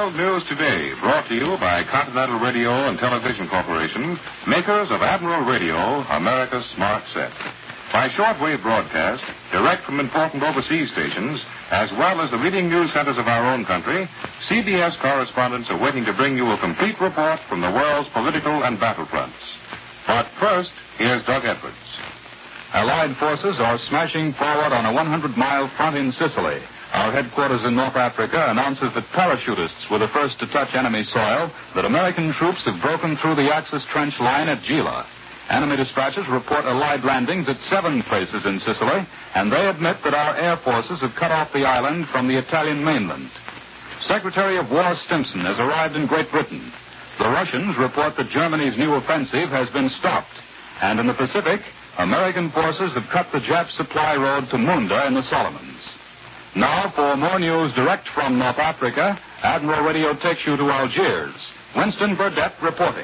World News Today, brought to you by Continental Radio and Television Corporation, makers of Admiral Radio, America's Smart Set. By shortwave broadcast, direct from important overseas stations, as well as the leading news centers of our own country, CBS correspondents are waiting to bring you a complete report from the world's political and battlefronts. But first, here's Doug Edwards. Allied forces are smashing forward on a 100-mile front in Sicily. Our headquarters in North Africa announces that parachutists were the first to touch enemy soil, that American troops have broken through the Axis trench line at Gela. Enemy dispatches report Allied landings at 7 places in Sicily, and they admit that our air forces have cut off the island from the Italian mainland. Secretary of War Stimson has arrived in Great Britain. The Russians report that Germany's new offensive has been stopped, and in the Pacific, American forces have cut the Jap supply road to Munda in the Solomons. Now, for more news direct from North Africa, Admiral Radio takes you to Algiers. Winston Burdett reporting.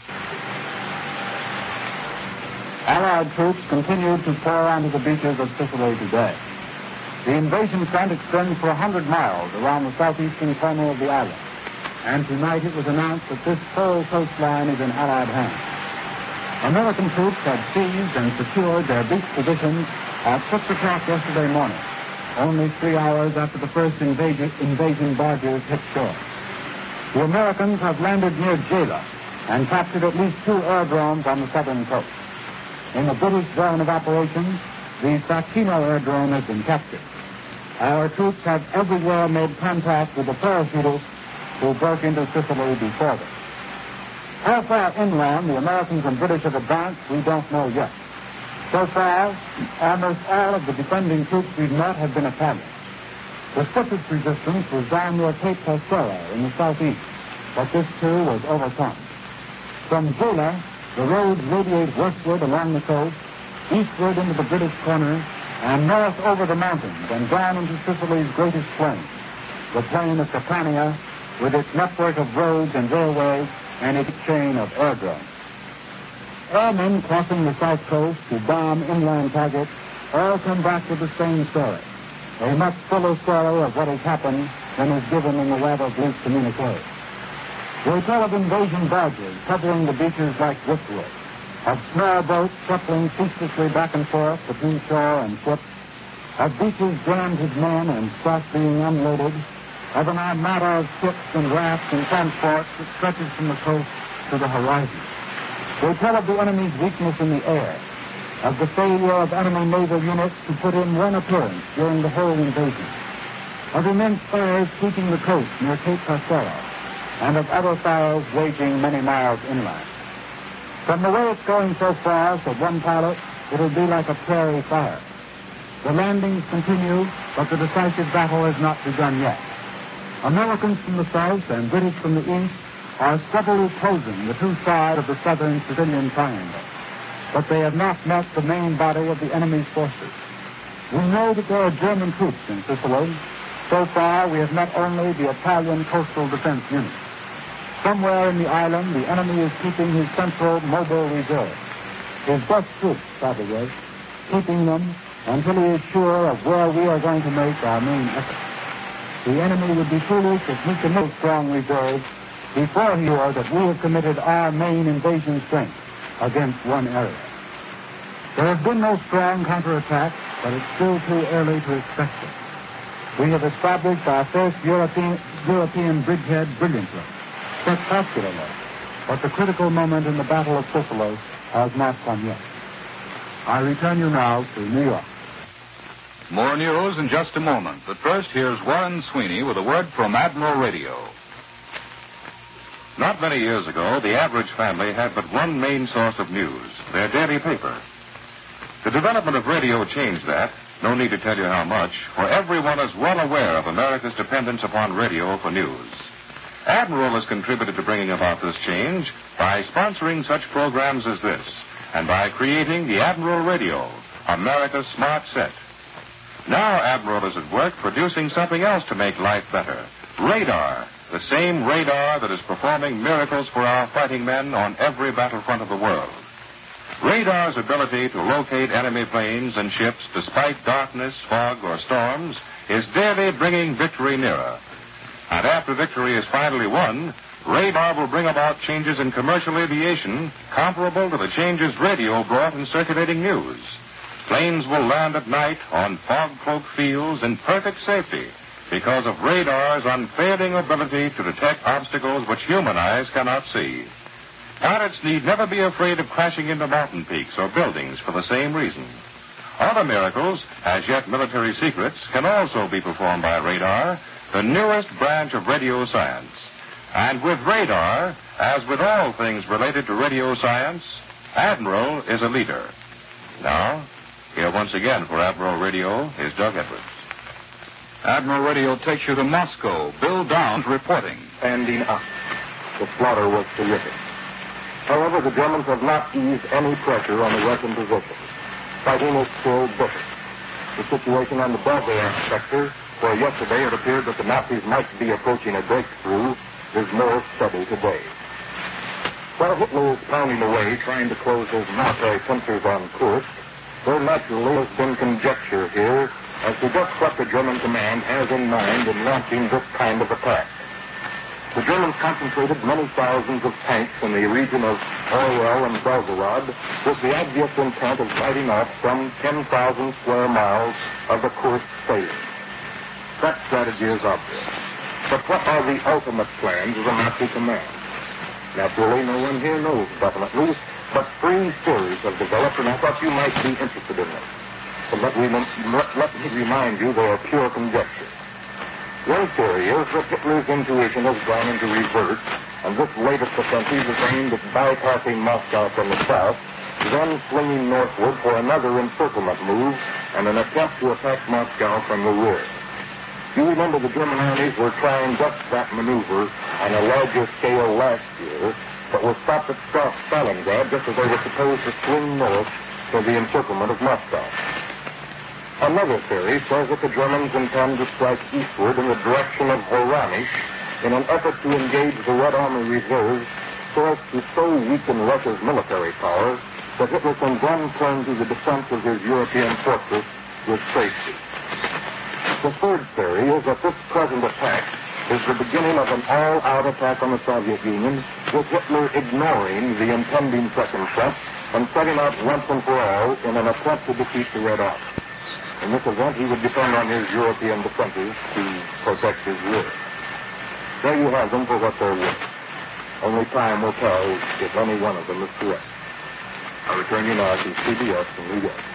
Allied troops continued to pour onto the beaches of Sicily today. The invasion front extends for 100 miles around the southeastern corner of the island, and tonight it was announced that this whole coastline is in Allied hands. American troops had seized and secured their beach positions at 6 o'clock yesterday morning, only 3 hours after the first invasion barges hit shore. The Americans have landed near Gela and captured at least 2 aerodromes on the southern coast. In the British zone of operations, the Sakino aerodrome has been captured. Our troops have everywhere made contact with the parachutists who broke into Sicily before them. How far inland the Americans and British have advanced, we don't know yet. So far, almost all of the defending troops we've met have been Italian. The stiffest resistance was down near Cape Passero in the southeast, but this too was overcome. From Gela, the roads radiate westward along the coast, eastward into the British corner, and north over the mountains and down into Sicily's greatest plain, the plain of Catania, with its network of roads and railways and its chain of aerodromes. Airmen crossing the south coast to bomb inland targets all come back with the same story, a much fuller story of what has happened than is given in the rather bleak communique. They tell of invasion barges covering the beaches like driftwood, of small boats shuffling ceaselessly back and forth between shore and ship, of beaches jammed with men and stuff being unloaded, of an armada of ships and rafts and transports that stretches from the coast to the horizon. They tell of the enemy's weakness in the air, of the failure of enemy naval units to put in one appearance during the whole invasion, of immense fires sweeping the coast near Cape Passero, and of other fires waging many miles inland. From the way it's going so far, said one pilot, it'll be like a prairie fire. The landings continue, but the decisive battle has not begun yet. Americans from the south and British from the east are steadily closing the two sides of the southern Sicilian triangle, but they have not met the main body of the enemy's forces. We know that there are German troops in Sicily. So far, we have met only the Italian Coastal Defense Unit. Somewhere in the island, the enemy is keeping his central mobile reserve, his best troops, probably, keeping them until he is sure of where we are going to make our main effort. The enemy would be foolish if he could make strong reserves before he knew that we have committed our main invasion strength against one area. There have been no strong counterattacks, but it's still too early to expect it. We have established our first European bridgehead brilliantly, spectacularly, but the critical moment in the Battle of Sicily has not come yet. I return you now to New York. More news in just a moment, but first here's Warren Sweeney with a word from Admiral Radio. Not many years ago, the average family had but one main source of news, their daily paper. The development of radio changed that. No need to tell you how much, for everyone is well aware of America's dependence upon radio for news. Admiral has contributed to bringing about this change by sponsoring such programs as this, and by creating the Admiral Radio, America's Smart Set. Now Admiral is at work producing something else to make life better. Radar, the same radar that is performing miracles for our fighting men on every battlefront of the world. Radar's ability to locate enemy planes and ships despite darkness, fog, or storms is daily bringing victory nearer. And after victory is finally won, radar will bring about changes in commercial aviation comparable to the changes radio brought in circulating news. Planes will land at night on fog-cloaked fields in perfect safety because of radar's unfailing ability to detect obstacles which human eyes cannot see. Pilots need never be afraid of crashing into mountain peaks or buildings for the same reason. Other miracles, as yet military secrets, can also be performed by radar, the newest branch of radio science. And with radar, as with all things related to radio science, Admiral is a leader. Now, here once again for Admiral Radio is Doug Edwards. Admiral Radio takes you to Moscow. Bill Downs reporting. Standing up. The slaughter was terrific. However, the Germans have not eased any pressure on the Russian positions. Fighting is still bitter. The situation on the Belgrade sector, where yesterday it appeared that the Nazis might be approaching a breakthrough, is more steady today. While Hitler is pounding away trying to close his military pincers on Kursk, there naturally has been conjecture here as to just what the German command has in mind in launching this kind of attack. The Germans concentrated many thousands of tanks in the region of Orel and Belgorod with the obvious intent of fighting off some 10,000 square miles of the Kursk salient. That strategy is obvious. But what are the ultimate plans of the Nazi command? Naturally, no one here knows definitely, but three theories have developed, and I thought you might be interested in them. So let me remind you they are pure conjecture. One theory is that Hitler's intuition has gone into reverse, and this latest offensive is aimed at bypassing Moscow from the south, then swinging northward for another encirclement move and an attempt to attack Moscow from the rear. You remember the German armies were trying just that maneuver on a larger scale last year, but were stopped at Stalingrad just as they were supposed to swing north for the encirclement of Moscow. Another theory says that the Germans intend to strike eastward in the direction of Voronezh in an effort to engage the Red Army reserves so as to so weaken Russia's military power that Hitler can then turn to the defense of his European fortress with safety. The third theory is that this present attack is the beginning of an all-out attack on the Soviet Union, with Hitler ignoring the impending second front and setting out once and for all in an attempt to defeat the Red Army. In this event, he would depend on his European defenses to protect his rear. There you have them for what they're worth. Only time will tell if any one of them is correct. I return you now to CBS in New York.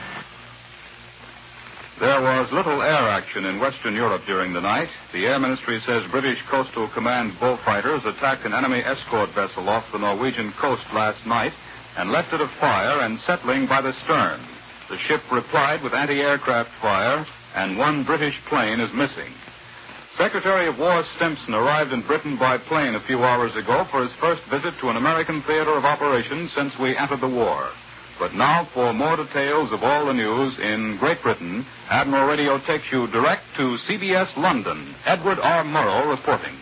There was little air action in Western Europe during the night. The Air Ministry says British Coastal Command bullfighters attacked an enemy escort vessel off the Norwegian coast last night and left it afire and settling by the stern. The ship replied with anti-aircraft fire, and one British plane is missing. Secretary of War Stimson arrived in Britain by plane a few hours ago for his first visit to an American theater of operations since we entered the war. But now, for more details of all the news in Great Britain, Admiral Radio takes you direct to CBS London. Edward R. Murrow reporting.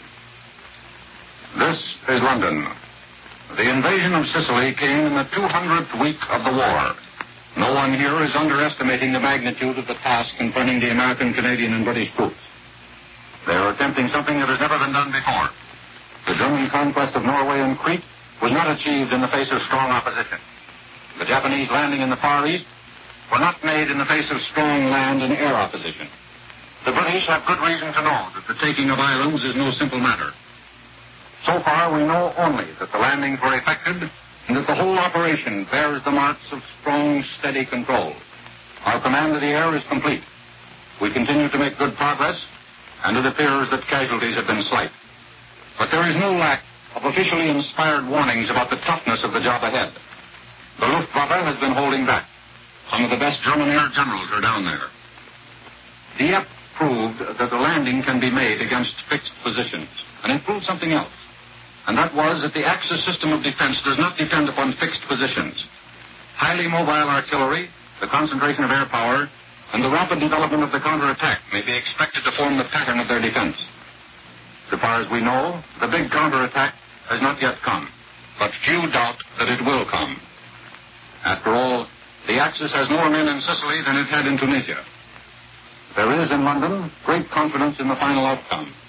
This is London. The invasion of Sicily came in the 200th week of the war. No one here is underestimating the magnitude of the task confronting the American, Canadian, and British troops. They are attempting something that has never been done before. The German conquest of Norway and Crete was not achieved in the face of strong opposition. The Japanese landing in the Far East were not made in the face of strong land and air opposition. The British have good reason to know that the taking of islands is no simple matter. So far, we know only that the landings were effected and that the whole operation bears the marks of strong, steady control. Our command of the air is complete. We continue to make good progress, and it appears that casualties have been slight. But there is no lack of officially inspired warnings about the toughness of the job ahead. The Luftwaffe has been holding back. Some of the best German air generals are down there. Dieppe proved that the landing can be made against fixed positions, and it proved something else. And that was that the Axis system of defense does not depend upon fixed positions. Highly mobile artillery, the concentration of air power, and the rapid development of the counterattack may be expected to form the pattern of their defense. So far as we know, the big counterattack has not yet come, but few doubt that it will come. After all, the Axis has more men in Sicily than it had in Tunisia. There is in London great confidence in the final outcome.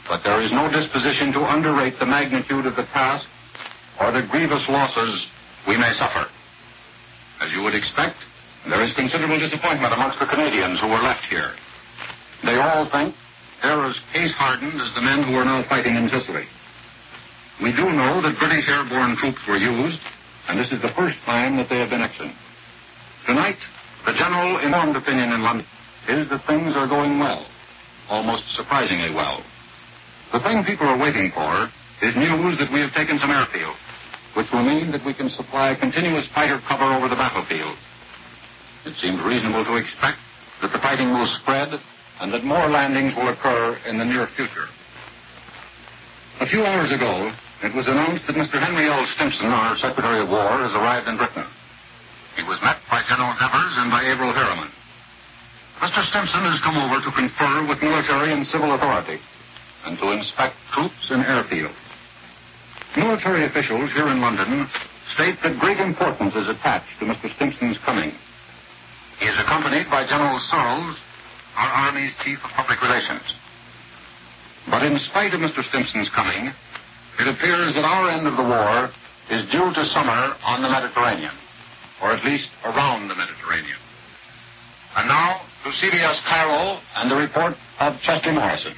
but there is no disposition to underrate the magnitude of the task or the grievous losses we may suffer. As you would expect, there is considerable disappointment amongst the Canadians who were left here. They all think they're as case-hardened as the men who are now fighting in Sicily. We do know that British airborne troops were used, and this is the first time that they have been actioned. Tonight, the general informed opinion in London is that things are going well, almost surprisingly well. The thing people are waiting for is news that we have taken some airfield, which will mean that we can supply continuous fighter cover over the battlefield. It seems reasonable to expect that the fighting will spread and that more landings will occur in the near future. A few hours ago, it was announced that Mr. Henry L. Stimson, our Secretary of War, has arrived in Britain. He was met by General Devers and by Averell Harriman. Mr. Stimson has come over to confer with military and civil authority and to inspect troops and airfields. Military officials here in London state that great importance is attached to Mr. Stimson's coming. He is accompanied by General Searles, our Army's Chief of Public Relations. But in spite of Mr. Stimson's coming, it appears that our end of the war is due to summer on the Mediterranean, or at least around the Mediterranean. And now to CBS Cairo and the report of Chester Morrison.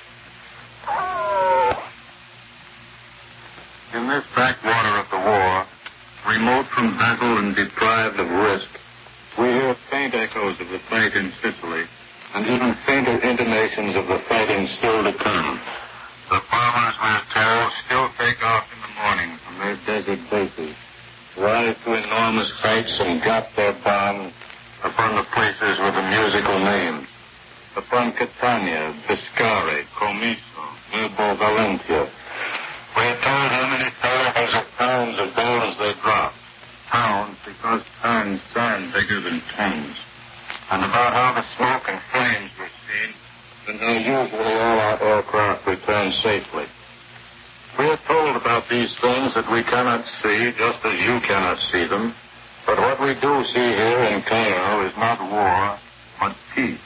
In this backwater of the war, remote from battle and deprived of risk, we hear faint echoes of the fight in Sicily, and even fainter intimations of the fighting still to come. The bombers, we're told, still take off in the morning from their desert bases, rise to enormous heights and drop their bombs upon the places with the musical names, upon Catania, Biscari, Comiso, Milbo Valentia. We are told how many thousands of pounds of bombs they drop. Pounds because tons sound bigger than tons. And about how the smoke and flames were seen, and how usually all our aircraft return safely. We are told about these things that we cannot see, just as you cannot see them. But what we do see here in Cairo is not war, but peace.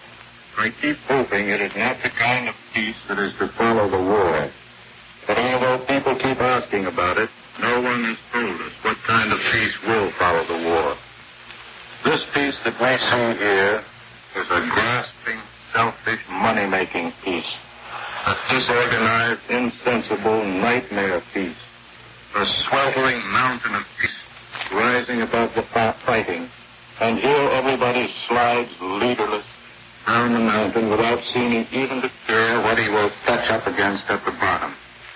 I keep hoping it is not the kind of peace that is to follow the war. But although people keep asking about it, no one has told us what kind of peace will follow the war. This peace that we see here is a grasping, selfish, money-making peace. A disorganized, insensible, nightmare peace. A sweltering mountain of peace rising above the fighting. And here everybody slides leaderless down the mountain without seeming even to care what he will touch up against at the bottom.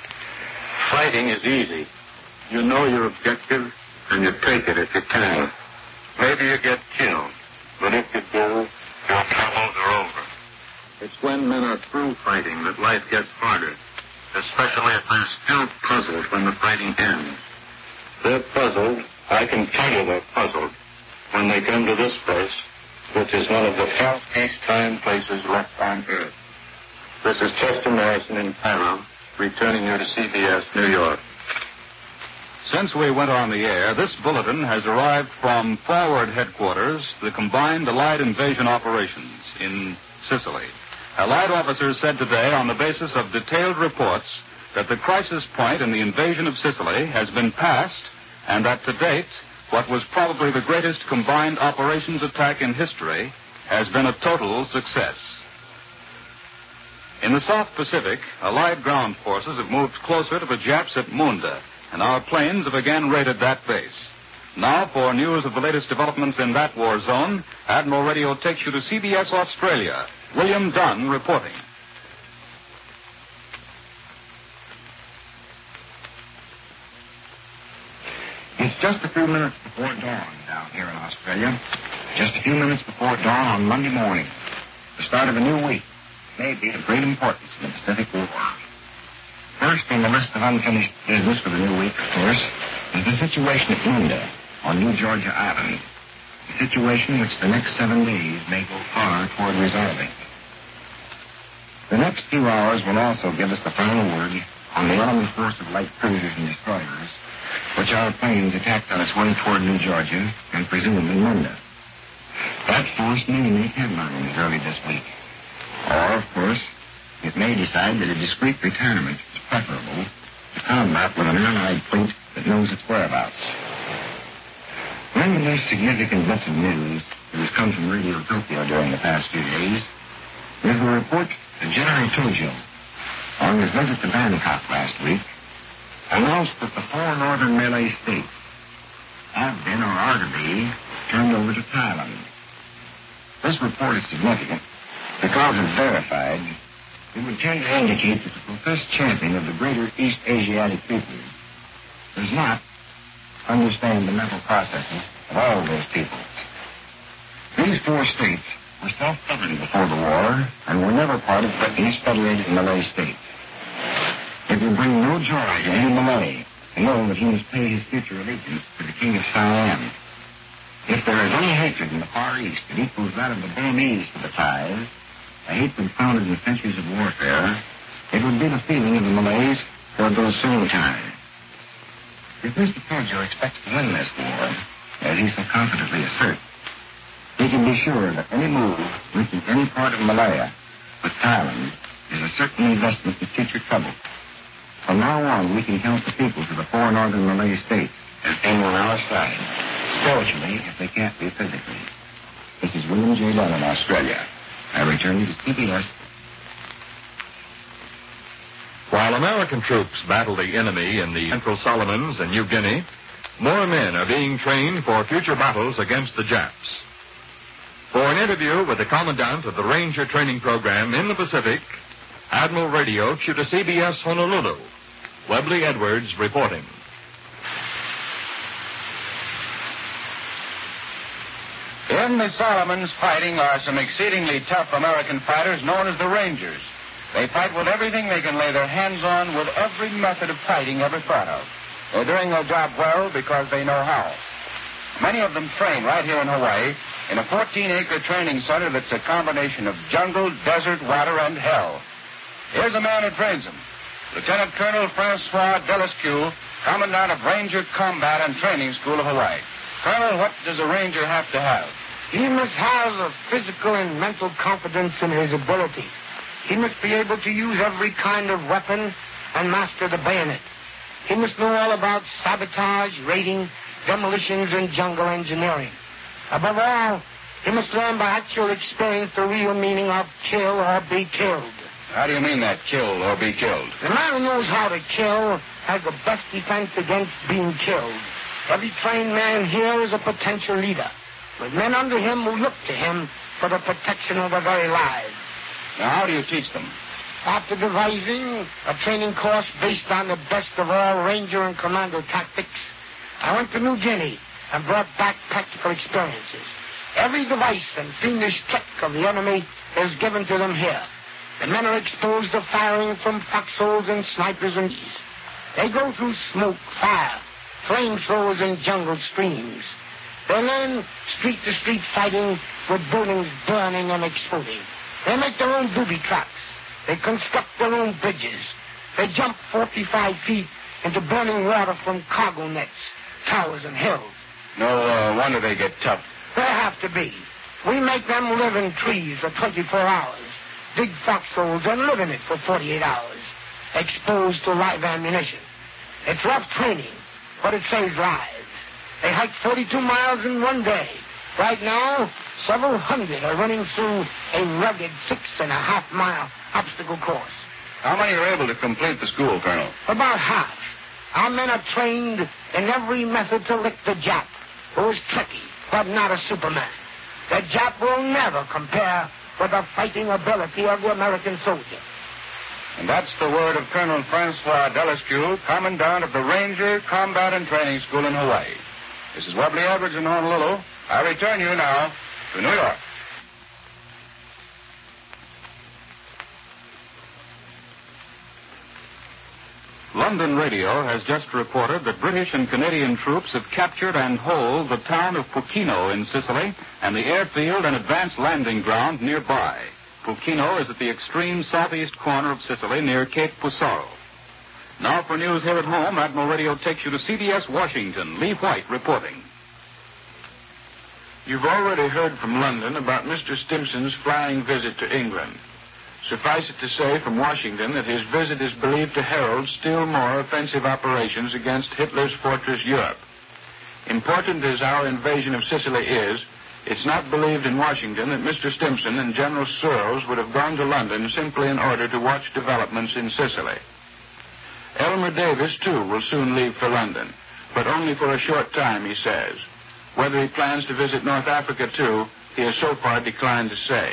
Fighting is easy. You know your objective, and you take it if you can. Maybe you get killed, but if you do, your troubles are over. It's when men are through fighting that life gets harder, especially if they're still puzzled when the fighting ends. They're puzzled, I can tell you they're puzzled, when they come to this place, which is one of the few peacetime places left on Earth. This is Chester Morrison in Cairo, returning you to CBS, New York. Since we went on the air, this bulletin has arrived from Forward Headquarters, the Combined Allied Invasion Operations in Sicily. Allied officers said today, on the basis of detailed reports, that the crisis point in the invasion of Sicily has been passed, and that to date, what was probably the greatest combined operations attack in history has been a total success. In the South Pacific, Allied ground forces have moved closer to the Japs at Munda, and our planes have again raided that base. Now, for news of the latest developments in that war zone, Admiral Radio takes you to CBS Australia. William Dunn reporting. It's just a few minutes before dawn down here in Australia. Just a few minutes before dawn on Monday morning. The start of a new week. Maybe of great importance in the Pacific War. First on the list of unfinished business for the new week, of course, is the situation at Munda on New Georgia Island. A situation which the next 7 days may go far toward resolving. The next few hours will also give us the final word on the enemy force of light cruisers and destroyers, which our planes attacked on its way toward New Georgia and presumably Munda. That force may make headlines early this week. Or, of course, it may decide that a discreet retirement is preferable to combat with an allied fleet that knows its whereabouts. One of the most significant bits of news that has come from Radio Tokyo during the past few days is the report that General Tojo, on his visit to Bangkok last week, announced that the 4 northern Malay states have been or are to be turned over to Thailand. This report is significant because, if verified, it would tend to indicate that the professed champion of the greater East Asiatic peoples does not understand the mental processes of all those peoples. These 4 states were self-governing before the war and were never part of Britain's federated Malay states. It will bring no joy to any Malay to know that he must pay his future allegiance to the King of Siam. If there is any hatred in the Far East that equals that of the Burmese to the Thais, a hatred founded in centuries of warfare, it would be the feeling of the Malays toward those same Thais. If Mr. Tojo expects to win this war, as he so confidently asserts, he can be sure that any move reaching any part of Malaya with Thailand is a certain investment in future trouble. From now on, we can count the peoples of the 4 northern Malay states as being on our side, spiritually, if they can't be physically. This is William J. Dunn in Australia. I return you to CBS. While American troops battle the enemy in the Central Solomons and New Guinea, more men are being trained for future battles against the Japs. For an interview with the commandant of the Ranger Training Program in the Pacific, Admiral Radio to the CBS Honolulu. Webley Edwards reporting. In the Solomons fighting are some exceedingly tough American fighters known as the Rangers. They fight with everything they can lay their hands on, with every method of fighting ever thought of. They're doing their job well because they know how. Many of them train right here in Hawaii in a 14-acre training center that's a combination of jungle, desert, water, and hell. Here's a man who trains them, Lieutenant Colonel Francois Delescu, Commandant of Ranger Combat and Training School of Hawaii. Colonel, what does a Ranger have to have? He must have a physical and mental confidence in his ability. He must be able to use every kind of weapon and master the bayonet. He must know all about sabotage, raiding, demolitions, and jungle engineering. Above all, he must learn by actual experience the real meaning of kill or be killed. How do you mean that, kill or be killed? The man who knows how to kill has the best defense against being killed. Every trained man here is a potential leader, with men under him who look to him for the protection of their very lives. Now, how do you teach them? After devising a training course based on the best of all Ranger and Commando tactics, I went to New Guinea and brought back practical experiences. Every device and fiendish trick of the enemy is given to them here. The men are exposed to firing from foxholes and snipers and bees. They go through smoke, fire, flamethrowers, and jungle streams. They learn street-to-street fighting with buildings burning and exploding. They make their own booby traps. They construct their own bridges. They jump 45 feet into burning water from cargo nets, towers, and hills. No wonder they get tough. They have to be. We make them live in trees for 24 hours, dig foxholes, and live in it for 48 hours, exposed to live ammunition. It's rough training, but it saves lives. They hike 42 miles in one day. Right now, several hundred are running through a rugged 6.5-mile obstacle course. How many are able to complete the school, Colonel? About half. Our men are trained in every method to lick the Jap, who is tricky, but not a Superman. The Jap will never compare with the fighting ability of the American soldier. And that's the word of Colonel Francois Delescu, Commandant of the Ranger Combat and Training School in Hawaii. This is Webley Edwards in Honolulu. I return you now to New York. London Radio has just reported that British and Canadian troops have captured and hold the town of Pucchino in Sicily and the airfield and advanced landing ground nearby. Pucchino is at the extreme southeast corner of Sicily near Cape Pusaro. Now for news here at home, Admiral Radio takes you to CBS Washington. Lee White reporting. You've already heard from London about Mr. Stimson's flying visit to England. Suffice it to say from Washington that his visit is believed to herald still more offensive operations against Hitler's fortress Europe. Important as our invasion of Sicily is, it's not believed in Washington that Mr. Stimson and General Searles would have gone to London simply in order to watch developments in Sicily. Elmer Davis, too, will soon leave for London, but only for a short time, he says. Whether he plans to visit North Africa, too, he has so far declined to say.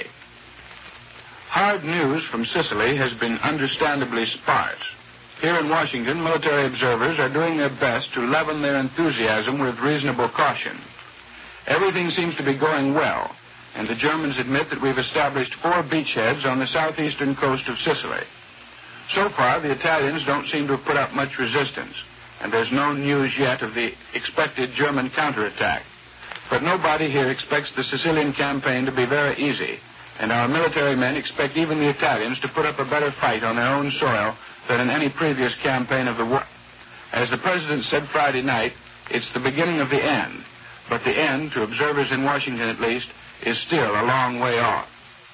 Hard news from Sicily has been understandably sparse. Here in Washington, military observers are doing their best to leaven their enthusiasm with reasonable caution. Everything seems to be going well, and the Germans admit that we've established 4 beachheads on the southeastern coast of Sicily. So far, the Italians don't seem to have put up much resistance, and there's no news yet of the expected German counterattack. But nobody here expects the Sicilian campaign to be very easy, and our military men expect even the Italians to put up a better fight on their own soil than in any previous campaign of the war. As the President said Friday night, it's the beginning of the end, but the end, to observers in Washington at least, is still a long way off.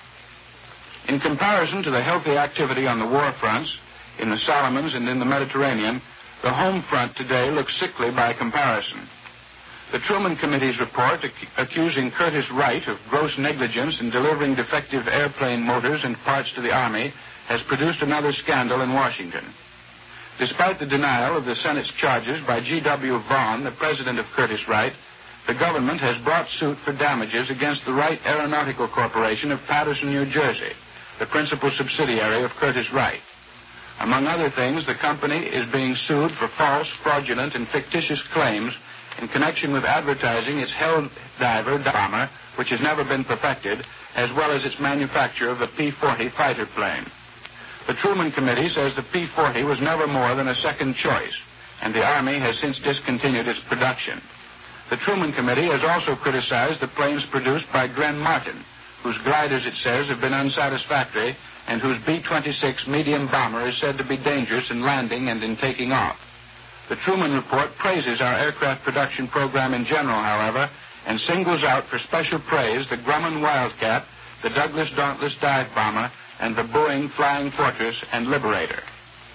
In comparison to the healthy activity on the war fronts, in the Solomons and in the Mediterranean, the home front today looks sickly by comparison. The Truman Committee's report accusing Curtis Wright of gross negligence in delivering defective airplane motors and parts to the Army has produced another scandal in Washington. Despite the denial of the Senate's charges by G.W. Vaughn, the president of Curtis Wright, the government has brought suit for damages against the Wright Aeronautical Corporation of Paterson, New Jersey, the principal subsidiary of Curtis Wright. Among other things, the company is being sued for false, fraudulent, and fictitious claims in connection with advertising its Helldiver bomber, which has never been perfected, as well as its manufacture of the P-40 fighter plane. The Truman Committee says the P-40 was never more than a second choice, and the Army has since discontinued its production. The Truman Committee has also criticized the planes produced by Glenn Martin, whose gliders, it says, have been unsatisfactory, and whose B-26 medium bomber is said to be dangerous in landing and in taking off. The Truman Report praises our aircraft production program in general, however, and singles out for special praise the Grumman Wildcat, the Douglas Dauntless dive bomber, and the Boeing Flying Fortress and Liberator.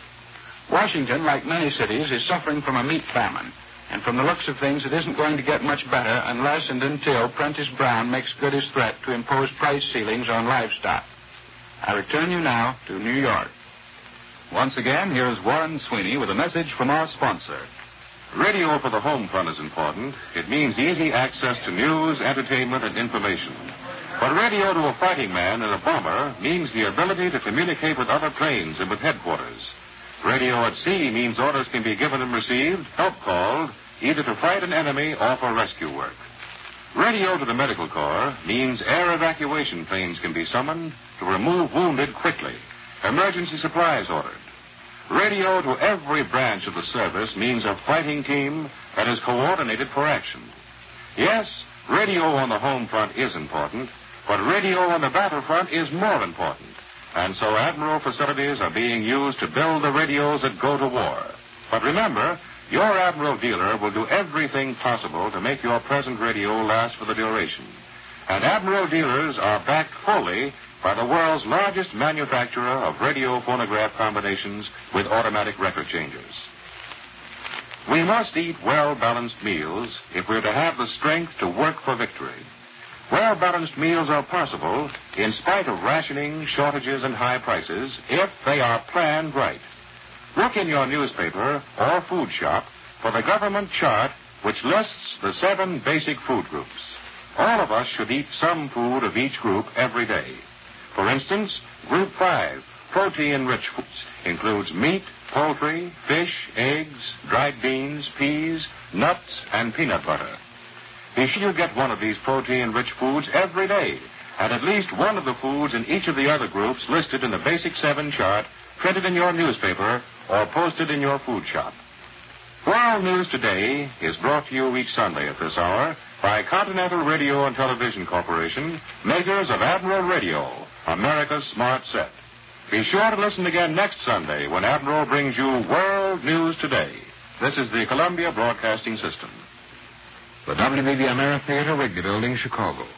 Washington, like many cities, is suffering from a meat famine, and from the looks of things, it isn't going to get much better unless and until Prentice Brown makes good his threat to impose price ceilings on livestock. I return you now to New York. Once again, here's Warren Sweeney with a message from our sponsor. Radio for the home front is important. It means easy access to news, entertainment, and information. But radio to a fighting man and a bomber means the ability to communicate with other planes and with headquarters. Radio at sea means orders can be given and received, help called, either to fight an enemy or for rescue work. Radio to the medical corps means air evacuation planes can be summoned to remove wounded quickly. Emergency supplies ordered. Radio to every branch of the service means a fighting team that is coordinated for action. Yes, radio on the home front is important, but radio on the battlefront is more important. And so Admiral facilities are being used to build the radios that go to war. But remember, your Admiral dealer will do everything possible to make your present radio last for the duration. And Admiral dealers are backed fully by the world's largest manufacturer of radio phonograph combinations with automatic record changers. We must eat well-balanced meals if we're to have the strength to work for victory. Well-balanced meals are possible in spite of rationing, shortages, and high prices if they are planned right. Look in your newspaper or food shop for the government chart which lists the 7 basic food groups. All of us should eat some food of each group every day. For instance, Group 5, protein-rich foods, includes meat, poultry, fish, eggs, dried beans, peas, nuts, and peanut butter. Be sure you get one of these protein-rich foods every day, and at least one of the foods in each of the other groups listed in the Basic 7 chart, printed in your newspaper, or posted in your food shop. World News Today is brought to you each Sunday at this hour by Continental Radio and Television Corporation, makers of Admiral Radio, America's smart set. Be sure to listen again next Sunday when Admiral brings you World News Today. This is the Columbia Broadcasting System. The WBB America Theater, Wrigley Building, Chicago.